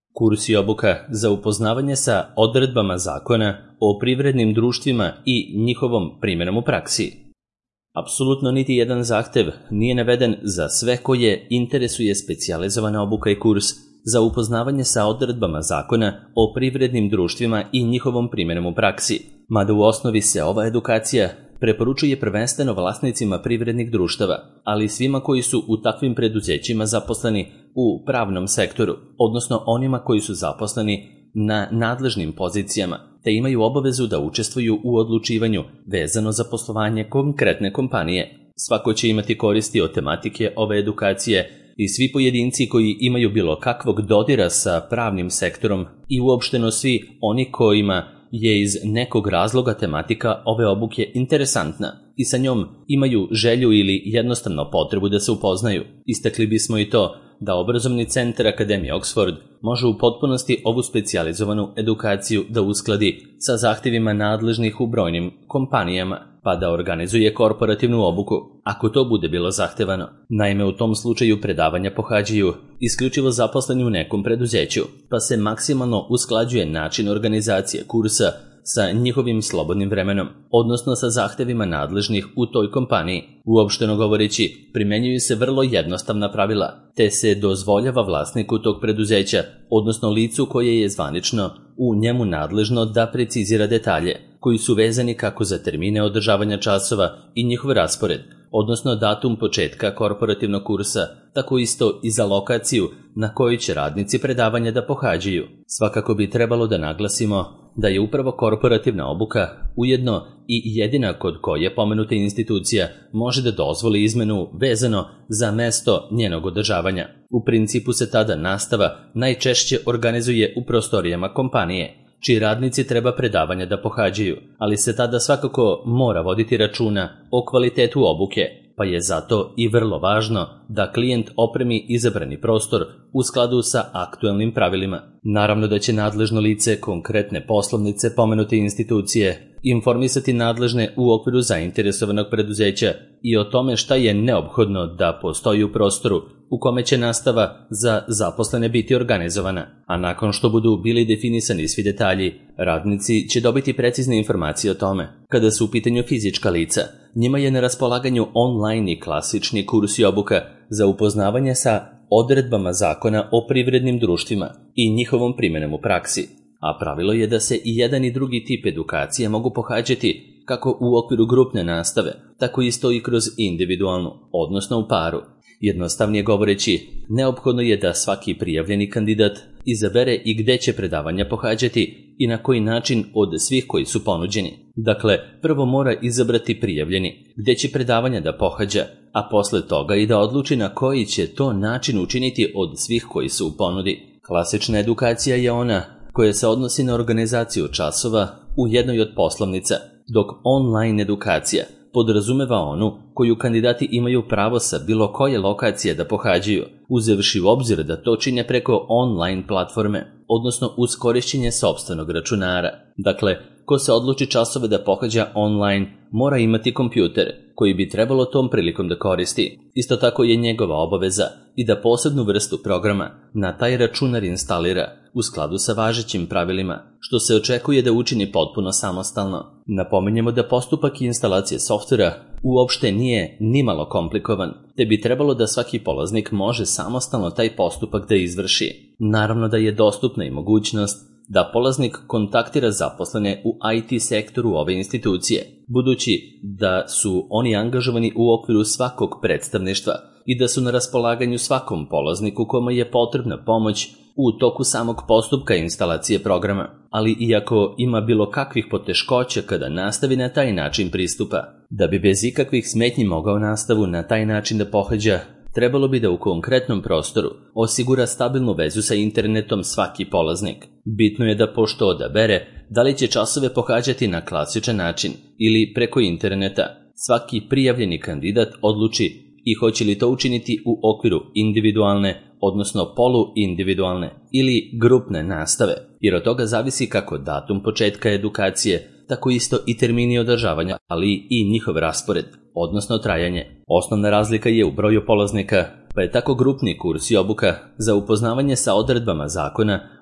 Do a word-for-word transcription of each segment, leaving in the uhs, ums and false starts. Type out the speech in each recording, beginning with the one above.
Kurs i obuka za upoznavanje sa odredbama zakona o privrednim društvima i njihovom primjenom u praksi. Apsolutno niti jedan zahtev nije naveden za sve koje interesuje specijalizovana obuka i kurs za upoznavanje sa odredbama zakona o privrednim društvima i njihovom primjenom u praksi, mada u osnovi se ova edukacija preporučuje prvenstveno vlasnicima privrednih društava, ali i svima koji su u takvim preduzećima zaposleni u pravnom sektoru, odnosno onima koji su zaposleni na nadležnim pozicijama, te imaju obavezu da učestvuju u odlučivanju vezano za poslovanje konkretne kompanije. Svako će imati koristi od tematike ove edukacije i svi pojedinci koji imaju bilo kakvog dodira sa pravnim sektorom i uopšteno svi oni kojima je iz nekog razloga tematika ove obuke interesantna i sa njom imaju želju ili jednostavno potrebu da se upoznaju. Istakli bismo i to da obrazovni centar Akademije Oxford može u potpunosti ovu specijalizovanu edukaciju da uskladi sa zahtjevima nadležnih u brojnim kompanijama, pa da organizuje korporativnu obuku, ako to bude bilo zahtevano. Naime, u tom slučaju predavanja pohađaju isključivo zaposleni u nekom preduzeću, pa se maksimalno usklađuje način organizacije kursa sa njihovim slobodnim vremenom, odnosno sa zahtevima nadležnih u toj kompaniji. Uopšteno govoreći, primjenjuju se vrlo jednostavna pravila, te se dozvoljava vlasniku tog preduzeća, odnosno licu koje je zvanično u njemu nadležno da precizira detalje, koji su vezani kako za termine održavanja časova i njihov raspored, odnosno datum početka korporativnog kursa, tako isto i za lokaciju na kojoj će radnici predavanja da pohađaju. Svakako bi trebalo da naglasimo da je upravo korporativna obuka ujedno i jedina kod koje pomenuta institucija može da dozvoli izmenu vezano za mesto njenog održavanja. U principu se tada nastava najčešće organizuje u prostorijama kompanije, čiji radnici treba predavanja da pohađaju, ali se tada svakako mora voditi računa o kvalitetu obuke, pa je zato i vrlo važno da klijent opremi izabrani prostor u skladu sa aktuelnim pravilima. Naravno da će nadležno lice konkretne poslovnice pomenute institucije informisati nadležne u okviru zainteresovanog preduzeća i o tome šta je neophodno da postoji u prostoru u kome će nastava za zaposlene biti organizovana, a nakon što budu bili definisani svi detalji, radnici će dobiti precizne informacije o tome. Kada su u pitanju fizička lica, njima je na raspolaganju online i klasični kurs i obuka za upoznavanje sa odredbama zakona o privrednim društvima i njihovom primjenom u praksi, a pravilo je da se i jedan i drugi tip edukacije mogu pohađati kako u okviru grupne nastave, tako isto i kroz individualnu, odnosno u paru. Jednostavnije govoreći, neophodno je da svaki prijavljeni kandidat izabere i gde će predavanja pohađati i na koji način od svih koji su ponuđeni. Dakle, prvo mora izabrati prijavljeni gde će predavanja da pohađa, a posle toga i da odluči na koji će to način učiniti od svih koji su u ponudi. Klasična edukacija je ona koja se odnosi na organizaciju časova u jednoj od poslovnica, dok online edukacija podrazumeva onu koju kandidati imaju pravo sa bilo koje lokacije da pohađaju, uzevši u obzir da to čine preko online platforme, odnosno uz korišćenje sopstvenog računara. Dakle, ko se odluči časove da pohađa online, mora imati kompjuter, koji bi trebalo tom prilikom da koristi. Isto tako je njegova obaveza i da posebnu vrstu programa na taj računar instalira u skladu sa važećim pravilima, što se očekuje da učini potpuno samostalno. Napominjemo da postupak instalacije softvera uopšte nije nimalo komplikovan, te bi trebalo da svaki polaznik može samostalno taj postupak da izvrši. Naravno da je dostupna i mogućnost da polaznik kontaktira zaposlene u I T sektoru ove institucije, budući da su oni angažovani u okviru svakog predstavništva i da su na raspolaganju svakom polazniku kome je potrebna pomoć u toku samog postupka instalacije programa, ali iako ima bilo kakvih poteškoća kada nastavi na taj način pristupa. Da bi bez ikakvih smetnji mogao nastavu na taj način da pohađa, trebalo bi da u konkretnom prostoru osigura stabilnu vezu sa internetom svaki polaznik. Bitno je da pošto odabere da li će časove pohađati na klasičan način ili preko interneta, svaki prijavljeni kandidat odluči i hoće li to učiniti u okviru individualne, odnosno poluindividualne ili grupne nastave, jer od toga zavisi kako datum početka edukacije, tako isto i termini održavanja, ali i njihov raspored, odnosno trajanje. Osnovna razlika je u broju polaznika, pa je tako grupni kurs i obuka za upoznavanje sa odredbama zakona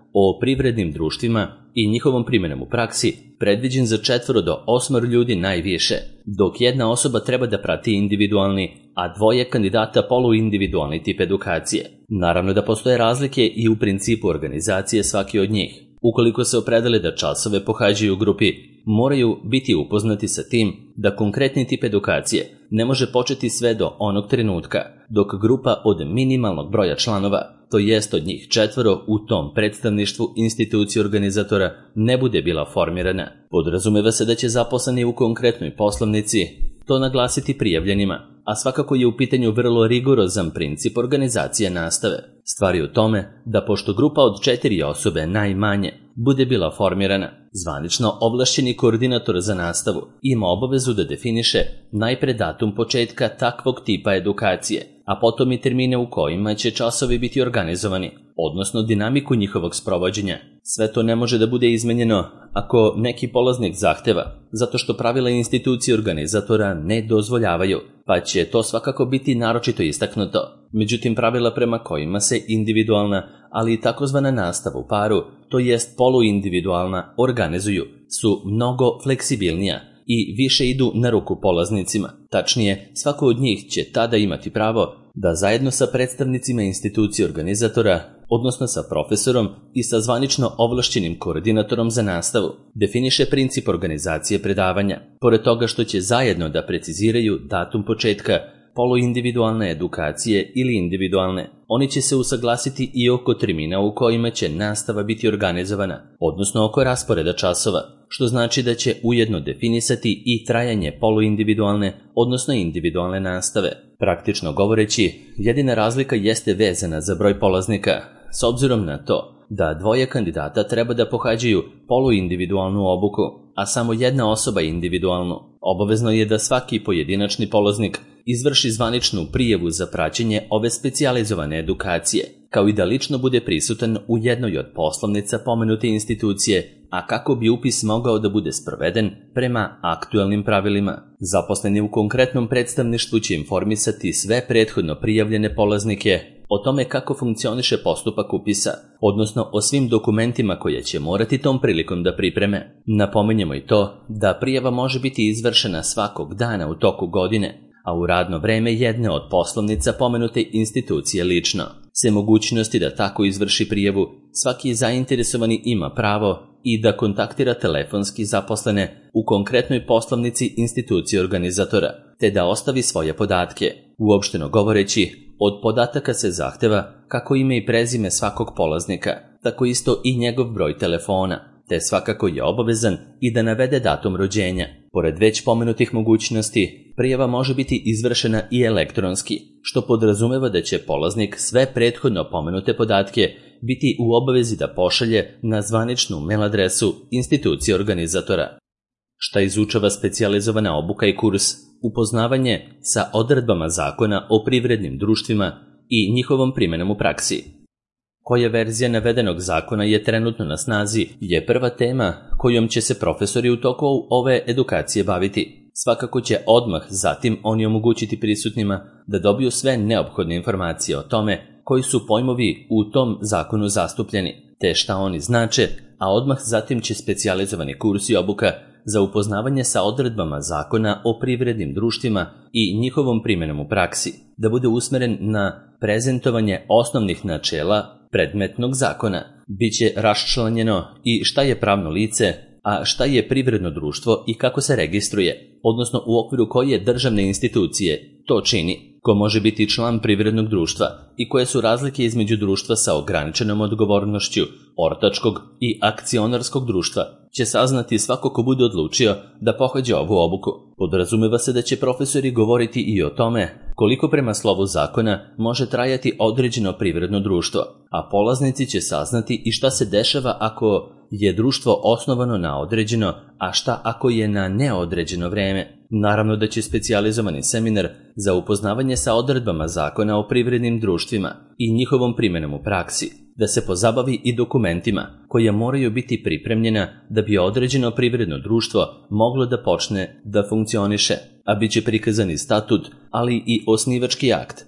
o privrednim društvima i njihovom primjenom u praksi predviđen za četvoro do osmoro ljudi najviše, dok jedna osoba treba da prati individualni, a dvoje kandidata poluindividualni tip edukacije. Naravno da postoje razlike i u principu organizacije svaki od njih. Ukoliko se opredele da časove pohađaju u grupi, moraju biti upoznati sa tim da konkretni tip edukacije ne može početi sve do onog trenutka, dok grupa od minimalnog broja članova, to jest od njih četvoro u tom predstavništvu institucije organizatora, ne bude bila formirana. Podrazumeva se da će zaposleni u konkretnoj poslovnici to naglasiti prijavljenima, a svakako je u pitanju vrlo rigorozan princip organizacije nastave. Stvar je u tome da pošto grupa od četiri osobe najmanje bude bila formirana, zvanično ovlašćeni koordinator za nastavu ima obavezu da definiše najpre datum početka takvog tipa edukacije, a potom i termine u kojima će časovi biti organizovani, odnosno dinamiku njihovog sprovođenja. Sve to ne može da bude izmenjeno ako neki polaznik zahteva, zato što pravila institucije organizatora ne dozvoljavaju, pa će to svakako biti naročito istaknuto. Međutim, pravila prema kojima se individualna, ali i takozvana nastava u paru, to jest poluindividualna, organizuju, su mnogo fleksibilnija i više idu na ruku polaznicima. Tačnije, svako od njih će tada imati pravo da zajedno sa predstavnicima institucije organizatora, odnosno sa profesorom i sa zvanično ovlašćenim koordinatorom za nastavu, definiše princip organizacije predavanja. Pored toga što će zajedno da preciziraju datum početka poluindividualne edukacije ili individualne, oni će se usaglasiti i oko termina u kojima će nastava biti organizovana, odnosno oko rasporeda časova, što znači da će ujedno definisati i trajanje poluindividualne, odnosno individualne nastave. Praktično govoreći, jedina razlika jeste vezana za broj polaznika, s obzirom na to da dvoje kandidata treba da pohađaju poluindividualnu obuku, a samo jedna osoba individualnu. Obavezno je da svaki pojedinačni polaznik izvrši zvaničnu prijavu za praćenje ove specijalizovane edukacije, kao i da lično bude prisutan u jednoj od poslovnica pomenute institucije, a kako bi upis mogao da bude sproveden prema aktuelnim pravilima. Zaposleni u konkretnom predstavništvu će informisati sve prethodno prijavljene polaznike o tome kako funkcioniše postupak upisa, odnosno o svim dokumentima koje će morati tom prilikom da pripreme. Napominjemo i to da prijava može biti izvršena svakog dana u toku godine, a u radno vreme jedne od poslovnica pomenute institucije lično. Se mogućnosti da tako izvrši prijavu, svaki zainteresovani ima pravo i da kontaktira telefonski zaposlene u konkretnoj poslovnici institucije organizatora, te da ostavi svoje podatke. Uopšteno govoreći, od podataka se zahteva kako ime i prezime svakog polaznika, tako isto i njegov broj telefona, te svakako je obavezan i da navede datum rođenja. Pored već pomenutih mogućnosti, prijava može biti izvršena i elektronski, što podrazumeva da će polaznik sve prethodno pomenute podatke biti u obavezi da pošalje na zvaničnu mail adresu institucije organizatora. Šta izučava specijalizovana obuka i kurs? Upoznavanje sa odredbama zakona o privrednim društvima i njihovom primjenom u praksi. Koja verzija navedenog zakona je trenutno na snazi je prva tema kojom će se profesori u toku ove edukacije baviti. Svakako će odmah zatim oni omogućiti prisutnima da dobiju sve neophodne informacije o tome koji su pojmovi u tom zakonu zastupljeni, te šta oni znače, a odmah zatim će specijalizovani kurs i obuka za upoznavanje sa odredbama zakona o privrednim društvima i njihovom primjenom u praksi da bude usmeren na prezentovanje osnovnih načela predmetnog zakona. Biće raščlanjeno i šta je pravno lice, a šta je privredno društvo i kako se registruje, odnosno u okviru koje državne institucije to čini, ko može biti član privrednog društva i koje su razlike između društva sa ograničenom odgovornošću, ortačkog i akcionarskog društva, će saznati svako ko bude odlučio da pohađa ovu obuku. Podrazumeva se da će profesori govoriti i o tome koliko prema slovu zakona može trajati određeno privredno društvo, a polaznici će saznati i šta se dešava ako je društvo osnovano na određeno, a šta ako je na neodređeno vreme. Naravno da će specijalizovani seminar za upoznavanje sa odredbama zakona o privrednim društvima i njihovom primjenom u praksi da se pozabavi i dokumentima koje moraju biti pripremljena da bi određeno privredno društvo moglo da počne da funkcioniše, a bit će prikazani statut, ali i osnivački akt,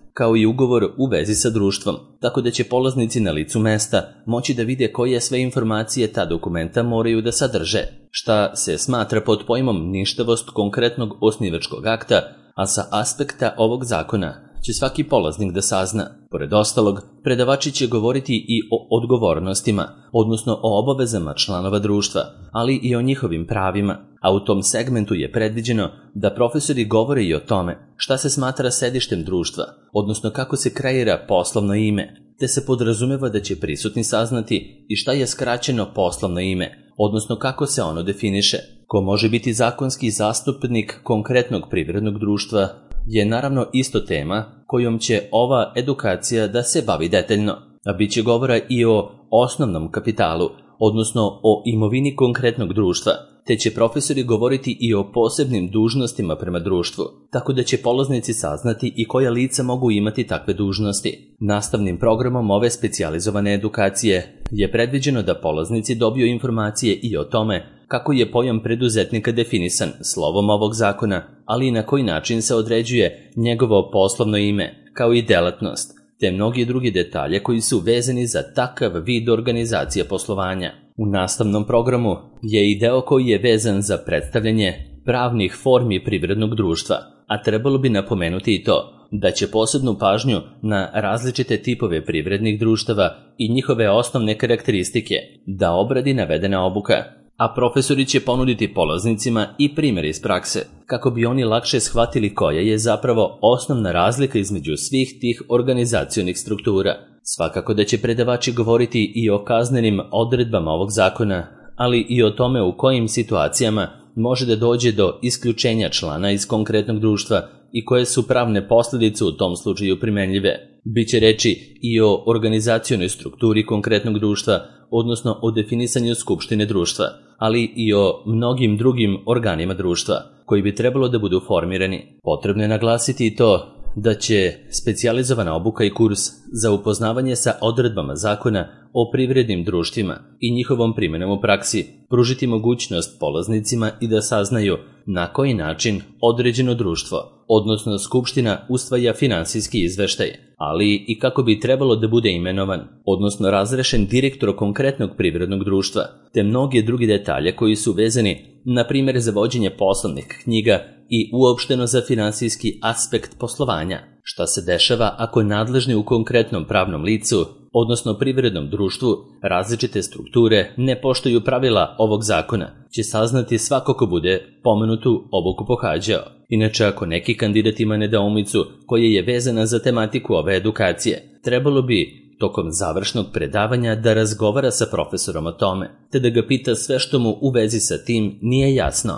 kao i ugovor u vezi sa društvom, tako da će polaznici na licu mesta moći da vide koje sve informacije ta dokumenta moraju da sadrže, šta se smatra pod pojmom ništavost konkretnog osnivačkog akta, a sa aspekta ovog zakona će svaki polaznik da sazna. Pored ostalog, predavači će govoriti i o odgovornostima, odnosno o obavezama članova društva, ali i o njihovim pravima, a u tom segmentu je predviđeno da profesori govore i o tome šta se smatra sedištem društva, odnosno kako se kreira poslovno ime, te se podrazumeva da će prisutni saznati i šta je skraćeno poslovno ime, odnosno kako se ono definiše. Ko može biti zakonski zastupnik konkretnog privrednog društva je naravno isto tema kojom će ova edukacija da se bavi detaljno, a bit će govora i o osnovnom kapitalu, odnosno o imovini konkretnog društva, te će profesori govoriti i o posebnim dužnostima prema društvu, tako da će polaznici saznati i koja lica mogu imati takve dužnosti. Nastavnim programom ove specijalizovane edukacije je predviđeno da polaznici dobiju informacije i o tome kako je pojam preduzetnika definisan slovom ovog zakona, ali i na koji način se određuje njegovo poslovno ime, kao i delatnost, te mnogi drugi detalje koji su vezani za takav vid organizacije poslovanja. U nastavnom programu je i deo koji je vezan za predstavljanje pravnih formi privrednog društva, a trebalo bi napomenuti i to da će posebnu pažnju na različite tipove privrednih društava i njihove osnovne karakteristike da obradi navedena obuka, a profesori će ponuditi polaznicima i primjer iz prakse, kako bi oni lakše shvatili koja je zapravo osnovna razlika između svih tih organizacionih struktura. Svakako da će predavači govoriti i o kaznenim odredbama ovog zakona, ali i o tome u kojim situacijama može da dođe do isključenja člana iz konkretnog društva i koje su pravne posljedice u tom slučaju primenljive. Biće reči i o organizacionoj strukturi konkretnog društva, odnosno o definisanju skupštine društva, ali i o mnogim drugim organima društva koji bi trebalo da budu formirani. Potrebno je naglasiti i to da će specijalizovana obuka i kurs za upoznavanje sa odredbama zakona o privrednim društvima i njihovom primjenom u praksi pružiti mogućnost polaznicima i da saznaju na koji način određeno društvo, odnosno skupština, usvaja finansijski izveštaj, ali i kako bi trebalo da bude imenovan, odnosno razrešen direktor konkretnog privrednog društva, te mnoge drugi detalje koji su vezani, na primjer za vođenje poslovnih knjiga i uopšteno za finansijski aspekt poslovanja, šta se dešava ako nadležni u konkretnom pravnom licu, odnosno privrednom društvu, različite strukture ne poštuju pravila ovog zakona, će saznati svako ko bude pomenutu obuku pohađao. Inače, ako neki kandidat ima nedoumicu koja je vezana za tematiku ove edukacije, trebalo bi tokom završnog predavanja da razgovara sa profesorom o tome, te da ga pita sve što mu u vezi sa tim nije jasno.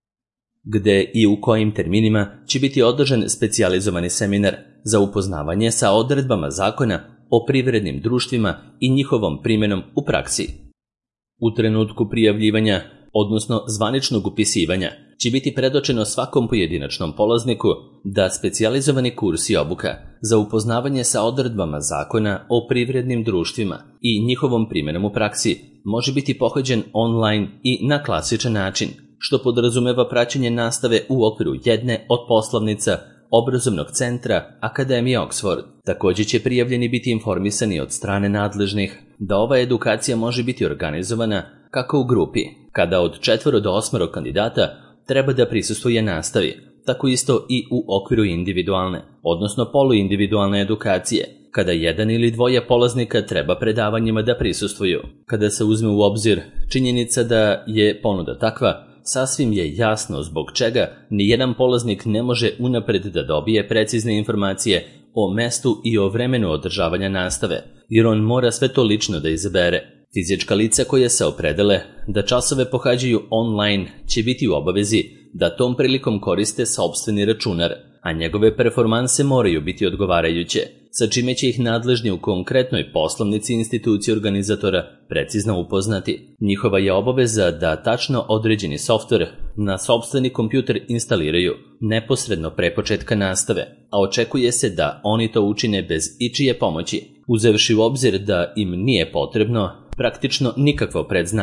Gde i u kojim terminima će biti održan specijalizovani seminar za upoznavanje sa odredbama zakona o privrednim društvima i njihovom primjenom u praksi. U trenutku prijavljivanja, odnosno zvaničnog upisivanja, će biti predočeno svakom pojedinačnom polazniku da specijalizovani kurs i obuka za upoznavanje sa odredbama zakona o privrednim društvima i njihovom primjenom u praksi može biti pohađen online i na klasičan način, što podrazumeva praćenje nastave u okviru jedne od poslovnica obrazovnog centra Akademije Oxford. Također će prijavljeni biti informisani od strane nadležnih da ova edukacija može biti organizovana kako u grupi, kada od četvoro do osmoro kandidata treba da prisustvuje nastavi, tako isto i u okviru individualne, odnosno poluindividualne edukacije, kada jedan ili dvoje polaznika treba predavanjima da prisustvuju. Kada se uzme u obzir činjenica da je ponuda takva, sasvim je jasno zbog čega nijedan polaznik ne može unapred da dobije precizne informacije o mestu i o vremenu održavanja nastave, jer on mora sve to lično da izabere. Fizička lica koja se opredele da časove pohađaju online će biti u obavezi da tom prilikom koriste sopstveni računar, a njegove performanse moraju biti odgovarajuće, sa čime će ih nadležni u konkretnoj poslovnici institucije organizatora precizno upoznati. Njihova je obaveza da tačno određeni softver na sopstveni kompjuter instaliraju neposredno pre početka nastave, a očekuje se da oni to učine bez ičije pomoći, uzevši u obzir da im nije potrebno praktično nikakvo predznanje.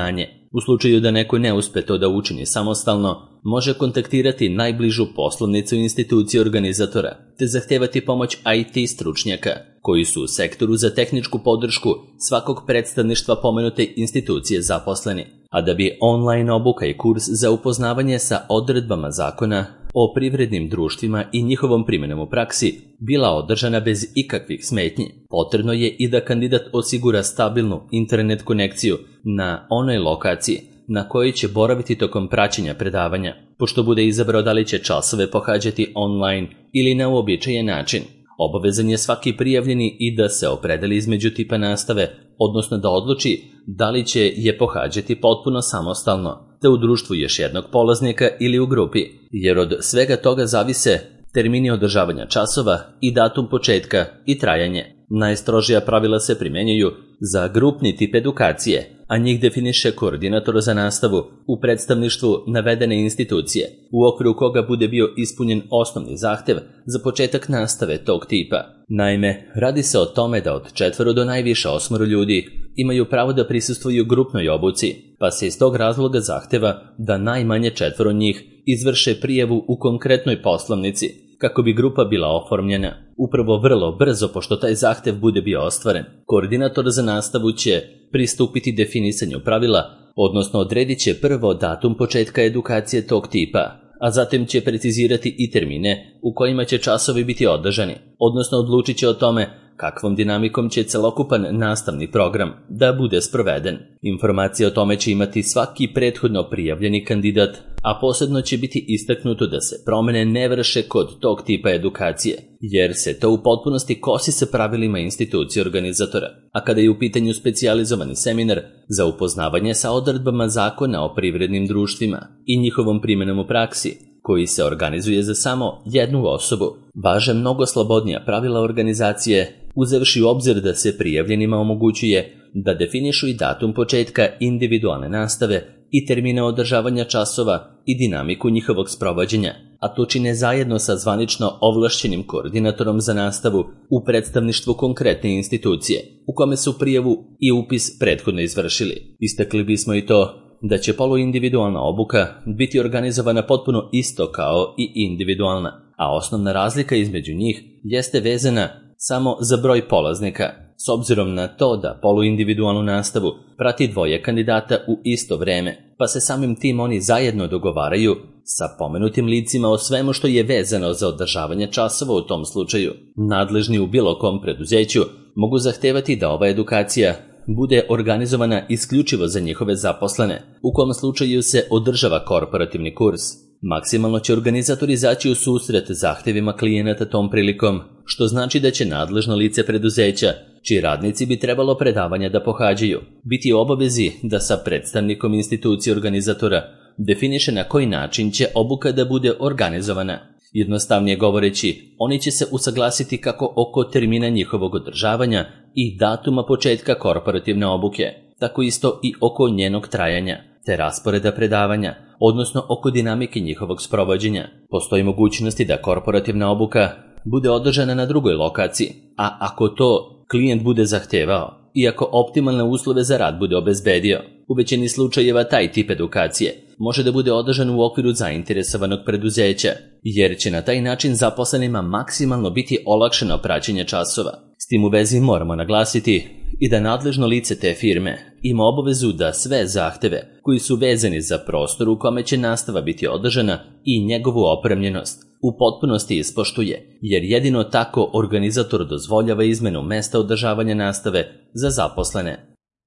U slučaju da neko ne uspe to da učini samostalno, može kontaktirati najbližu poslovnicu institucije organizatora te zahtevati pomoć I T stručnjaka koji su u sektoru za tehničku podršku svakog predstavništva pomenute institucije zaposleni, a da bi online obuka i kurs za upoznavanje sa odredbama zakona o privrednim društvima i njihovom primjenom u praksi bila održana bez ikakvih smetnji, potrebno je i da kandidat osigura stabilnu internet konekciju na onoj lokaciji na kojoj će boraviti tokom praćenja predavanja, pošto bude izabrao da li će časove pohađati online ili na uobičajen način. Obavezan je svaki prijavljeni i da se opredeli između tipa nastave, odnosno da odluči da li će je pohađati potpuno samostalno, te u društvu još jednog polaznika ili u grupi, jer od svega toga zavise termini održavanja časova i datum početka i trajanje. Najstrožija pravila se primjenjuju za grupni tip edukacije, a njih definiše koordinator za nastavu u predstavništvu navedene institucije, u okviru koga bude bio ispunjen osnovni zahtev za početak nastave tog tipa. Naime, radi se o tome da od četvoro do najviše osmoro ljudi imaju pravo da prisustvuju grupnoj obuci, pa se iz tog razloga zahteva da najmanje četvoro njih izvrše prijavu u konkretnoj poslovnici, kako bi grupa bila oformljena. Upravo vrlo brzo, pošto taj zahtev bude bio ostvaren, koordinator za nastavu će pristupiti definisanju pravila, odnosno odredit će prvo datum početka edukacije tog tipa, a zatim će precizirati i termine u kojima će časovi biti održani, odnosno odlučit će o tome kakvom dinamikom će celokupan nastavni program da bude sproveden. Informacije o tome će imati svaki prethodno prijavljeni kandidat, a posebno će biti istaknuto da se promene ne vrše kod tog tipa edukacije, jer se to u potpunosti kosi sa pravilima institucije organizatora. A kada je u pitanju specijalizovani seminar za upoznavanje sa odredbama zakona o privrednim društvima i njihovom primjenom u praksi, koji se organizuje za samo jednu osobu, važe mnogo slobodnija pravila organizacije, uzevši u obzir da se prijavljenima omogućuje da definišu i datum početka individualne nastave i termine održavanja časova i dinamiku njihovog sprovođenja, a to čine zajedno sa zvanično ovlašćenim koordinatorom za nastavu u predstavništvu konkretne institucije, u kome su prijavu i upis prethodno izvršili. Istakli bismo i to da će poluindividualna obuka biti organizovana potpuno isto kao i individualna, a osnovna razlika između njih jeste vezana samo za broj polaznika, s obzirom na to da poluindividualnu nastavu prati dvoje kandidata u isto vreme, pa se samim tim oni zajedno dogovaraju sa pomenutim licima o svemu što je vezano za održavanje časova u tom slučaju. Nadležni u bilo kom preduzeću mogu zahtevati da ova edukacija bude organizovana isključivo za njihove zaposlene, u kom slučaju se održava korporativni kurs. Maksimalno će organizator izaći u susret zahtevima klijenata tom prilikom, što znači da će nadležno lice preduzeća, čiji radnici bi trebalo predavanja da pohađaju, biti u obavezi da sa predstavnikom institucije organizatora definiše na koji način će obuka da bude organizovana. Jednostavnije govoreći, oni će se usaglasiti kako oko termina njihovog održavanja i datuma početka korporativne obuke, tako isto i oko njenog trajanja, te rasporeda predavanja, odnosno oko dinamike njihovog sprovođenja. Postoji mogućnosti da korporativna obuka bude održana na drugoj lokaciji, a ako to klijent bude zahtevao i ako optimalne uslove za rad bude obezbedio, u većini slučajeva taj tip edukacije može da bude održan u okviru zainteresovanog preduzeća, jer će na taj način zaposlenima maksimalno biti olakšano praćenje časova. S tim u vezi moramo naglasiti i da nadležno lice te firme ima obavezu da sve zahteve koji su vezani za prostor u kome će nastava biti održana i njegovu opremljenost u potpunosti ispoštuje, jer jedino tako organizator dozvoljava izmenu mesta održavanja nastave za zaposlene.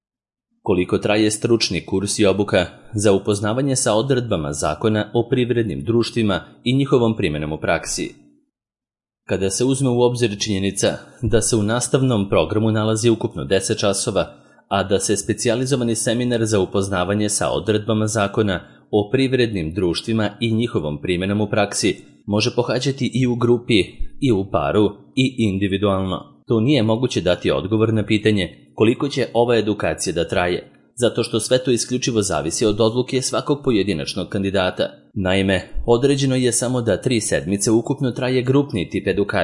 Koliko traje stručni kurs i obuka za upoznavanje sa odredbama zakona o privrednim društvima i njihovom primjenom u praksi? Kada se uzme u obzir činjenica da se u nastavnom programu nalazi ukupno deset časova, a da se specijalizovani seminar za upoznavanje sa odredbama zakona o privrednim društvima i njihovom primjenom u praksi može pohađati i u grupi, i u paru, i individualno. To nije moguće dati odgovor na pitanje koliko će ova edukacija da traje, zato što sve to isključivo zavisi od odluke svakog pojedinačnog kandidata. Naime, određeno je samo da tri sedmice ukupno traje grupni tip edukacije,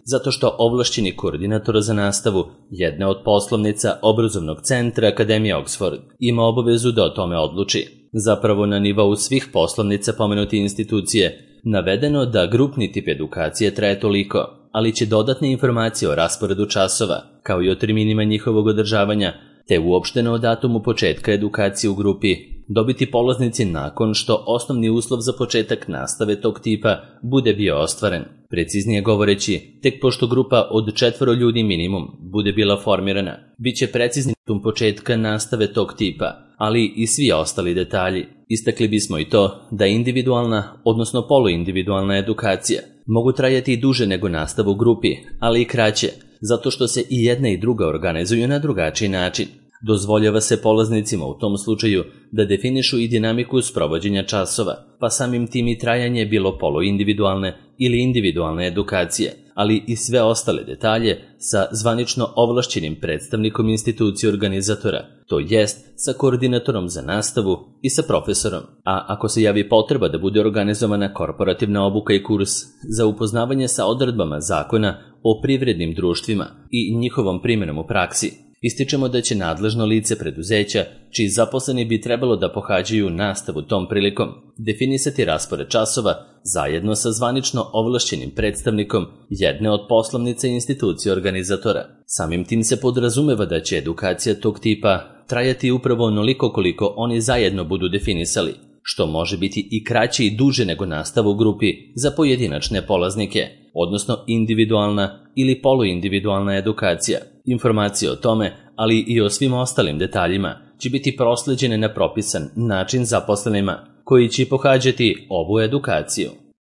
zato što ovlašćeni koordinator za nastavu jedne od poslovnica obrazovnog centra Akademije Oxford ima obavezu da o tome odluči. Zapravo na nivou svih poslovnica pomenuti institucije navedeno da grupni tip edukacije traje toliko, ali će dodatne informacije o rasporedu časova, kao i o terminima njihovog održavanja, te uopšteno o datumu početka edukacije u grupi, dobiti polaznici nakon što osnovni uslov za početak nastave tog tipa bude bio ostvaren. Preciznije govoreći, tek pošto grupa od četvoro ljudi minimum bude bila formirana, bit će precizni datum početka nastave tog tipa, ali i svi ostali detalji. Istakli bismo i to da individualna, odnosno poluindividualna edukacija mogu trajati i duže nego nastava u grupi, ali i kraće, zato što se i jedna i druga organizuju na drugačiji način. Dozvoljava se polaznicima u tom slučaju da definišu i dinamiku sprovođenja časova, pa samim tim i trajanje bilo poluindividualne ili individualne edukacije, ali i sve ostale detalje sa zvanično ovlašćenim predstavnikom institucije organizatora, to jest sa koordinatorom za nastavu i sa profesorom. A ako se javi potreba da bude organizovana korporativna obuka i kurs za upoznavanje sa odredbama zakona o privrednim društvima i njihovom primjenom u praksi, ističemo da će nadležno lice preduzeća, čiji zaposleni bi trebalo da pohađaju nastavu tom prilikom, definisati raspored časova zajedno sa zvanično ovlašćenim predstavnikom jedne od poslovnica institucije organizatora. Samim tim se podrazumeva da će edukacija tog tipa trajati upravo onoliko koliko oni zajedno budu definisali, što može biti i kraće i duže nego nastava u grupi za pojedinačne polaznike, odnosno individualna ili poluindividualna edukacija. Informacije o tome, ali i o svim ostalim detaljima, će biti prosleđene na propisan način zaposlenima koji će pohađati ovu edukaciju.